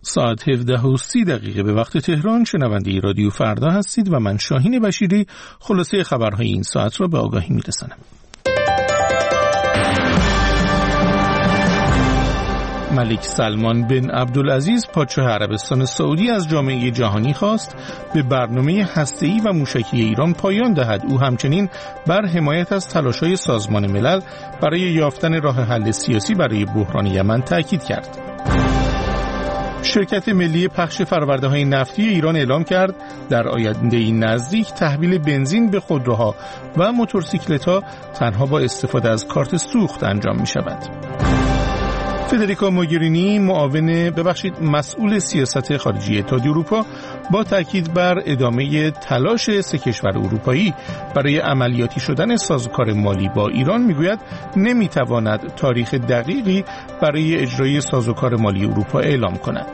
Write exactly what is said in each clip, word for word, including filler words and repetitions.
ساعت هفده و سی دقیقه به وقت تهران شنونده رادیو فردا هستید و من شاهین بشیری خلاصه خبرهای این ساعت را به آگاهی میرسانم. ملک سلمان بن عبدالعزیز پادشاه عربستان سعودی از جامعه جهانی خواست به برنامه هسته‌ای و موشکی ایران پایان دهد. او همچنین بر حمایت از تلاش‌های سازمان ملل برای یافتن راه حل سیاسی برای بحران یمن تاکید کرد. شرکت ملی پخش فرآورده‌های نفتی ایران اعلام کرد در آینده نزدیک تحویل بنزین به خودروها و موتورسیکلت‌ها تنها با استفاده از کارت سوخت انجام می‌شود. فدریکا موگرینی معاون ببخشید مسئول سیاست خارجی اتحادیه اروپا با تاکید بر ادامه تلاش سه کشور اروپایی برای عملیاتی شدن سازوکار مالی با ایران میگوید نمیتواند تاریخ دقیقی برای اجرای سازوکار مالی اروپا اعلام کند.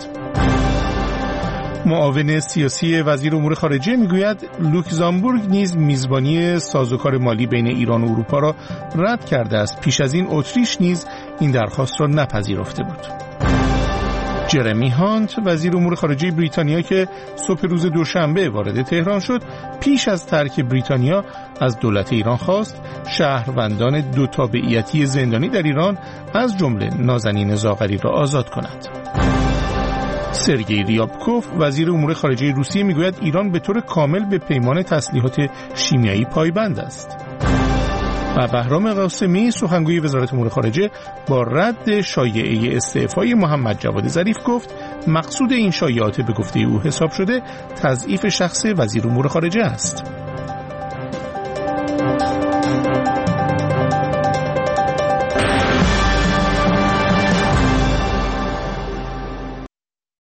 معاون سیاسی وزیر امور خارجه میگوید لوکزامبورگ نیز میزبانی سازوکار مالی بین ایران و اروپا را رد کرده است. پیش از این اتریش نیز این درخواست را نپذیرفته بود. جرمی هانت وزیر امور خارجه بریتانیا که صبح روز دوشنبه وارد تهران شد پیش از ترک بریتانیا از دولت ایران خواست شهروندان دو تابعیتی زندانی در ایران از جمله نازنین زاغری را آزاد کند. سرگئی ریابکوف وزیر امور خارجه روسیه میگوید ایران به طور کامل به پیمان تسلیحات شیمیایی پایبند است. و بهرام قاسمی سخنگوی وزارت امور خارجه با رد شایعه استعفای محمد جواد ظریف گفت مقصود این شایعات به گفته او حساب شده تضعیف شخص وزیر امور خارجه است.